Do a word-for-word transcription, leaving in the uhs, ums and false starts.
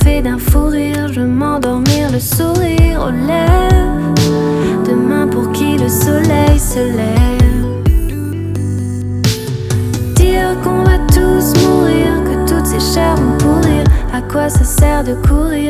réchauffer d'un fou rire. Je veux m'endormir, le sourire aux lèvres. Demain pour qui le soleil se lève. Dire qu'on va tous mourir, que toutes ces chairs vont pourrir. À quoi ça sert de courir?